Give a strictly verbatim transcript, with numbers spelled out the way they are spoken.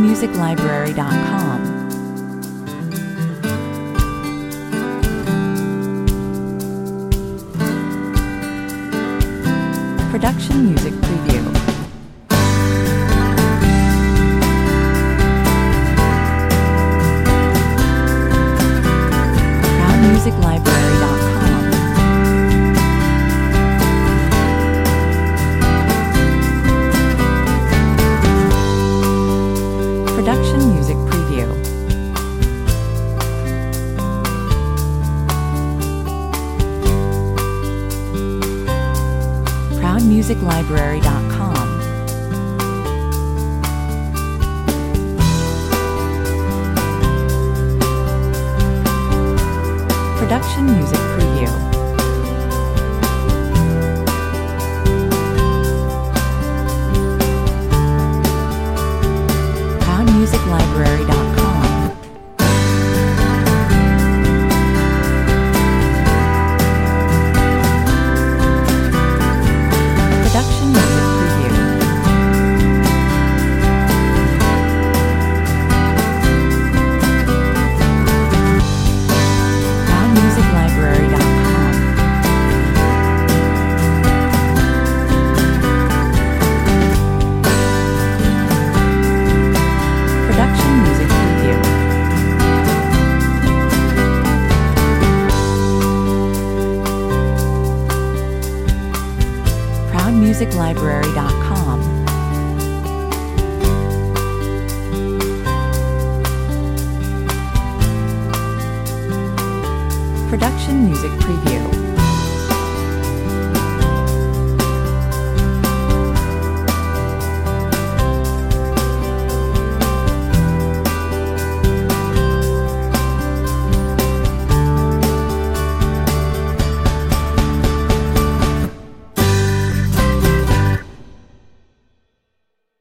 music library dot com. Production Music Preview. Proud music library dot com. Production Music Preview. proud music library dot com. Production Music Preview. proud music library dot com. Production Music Preview. proud music library dot com. Production Music Preview. proud music library dot com. Production Music Preview.